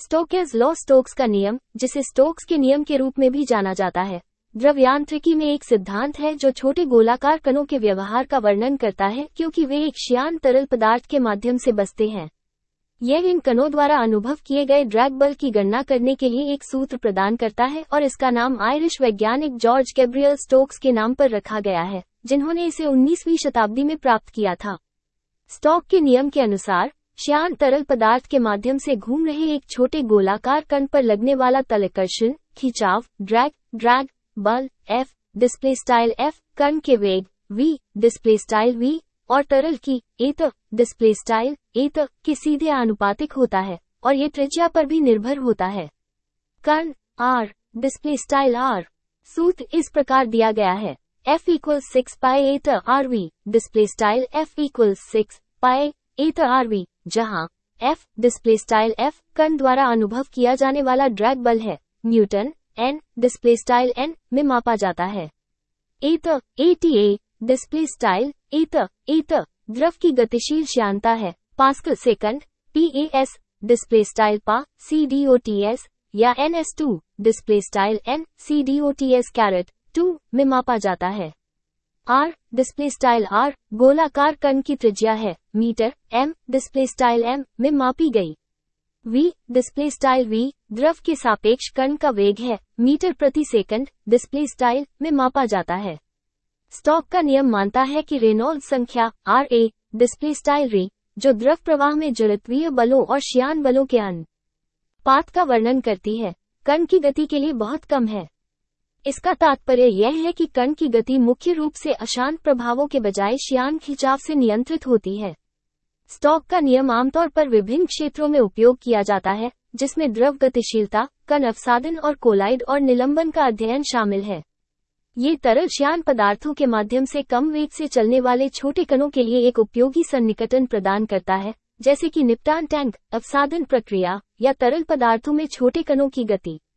Stokes law Stokes का नियम, जिसे स्टोक्स के नियम के रूप में भी जाना जाता है, द्रव्यांत्रिकी में एक सिद्धांत है जो छोटे गोलाकार कणों के व्यवहार का वर्णन करता है क्योंकि वे एक श्यान तरल पदार्थ के माध्यम से बसते हैं। यह इन कणों द्वारा अनुभव किए गए ड्रैग बल की गणना करने के लिए एक सूत्र प्रदान करता है और इसका नाम आयरिश वैज्ञानिक जॉर्ज गैब्रियल स्टोक्स के नाम पर रखा गया है, जिन्होंने इसे 19वीं शताब्दी में प्राप्त किया था। स्टोक्स के नियम के अनुसार श्यान तरल पदार्थ के माध्यम से घूम रहे एक छोटे गोलाकार कण पर लगने वाला तलकर्षण, खिंचाव, ड्रैग बल F डिस्प्ले स्टाइल F, कण के वेग V डिस्प्ले स्टाइल V और तरल की एत डिस्प्ले स्टाइल एत के सीधे आनुपातिक होता है और ये त्रिज्या पर भी निर्भर होता है। कण R डिस्प्ले स्टाइल R, सूत्र इस प्रकार दिया गया है, F = 6 पाई एत RV display style F = 6 pi एत RV, जहां F डिस्प्ले स्टाइल F कण द्वारा अनुभव किया जाने वाला ड्रैग बल है, Newton N display style N में मापा जाता है। एत ATA डिस्प्ले स्टाइल एत द्रव की गतिशील श्यानता है, Pascal second PAS display style Pa CDOTS या NS2 display style N CDOTS 2 में मापा जाता है। R डिस्प्ले स्टाइल R गोलाकार कण की त्रिज्या है, metre M display style M में मापी गई। V डिस्प्ले स्टाइल V द्रव के सापेक्ष कण का वेग है, मीटर प्रति सेकंड डिस्प्ले स्टाइल में मापा जाता है। स्टोक्स का नियम मानता है कि रेनॉल्ड्स संख्या RA डिस्प्ले स्टाइल री, जो द्रव प्रवाह में जड़त्वीय बलों और श्यान बलों के अनुपात का वर्णन करती है, कण की गति के लिए बहुत कम है। इसका तात्पर्य यह है कि कण की गति मुख्य रूप से अशांत प्रभावों के बजाय श्यान खिंचाव से नियंत्रित होती है। स्टोक्स का नियम आमतौर पर विभिन्न क्षेत्रों में उपयोग किया जाता है, जिसमें द्रव गतिशीलता, कण अवसादन और कोलाइड और निलंबन का अध्ययन शामिल है। ये तरल श्यान पदार्थों के माध्यम से कम वेग से चलने वाले छोटे कणों के लिए एक उपयोगी सन्निकटन प्रदान करता है, जैसे कि निपटान टैंक, अवसादन प्रक्रिया या तरल पदार्थों में छोटे कणों की गति।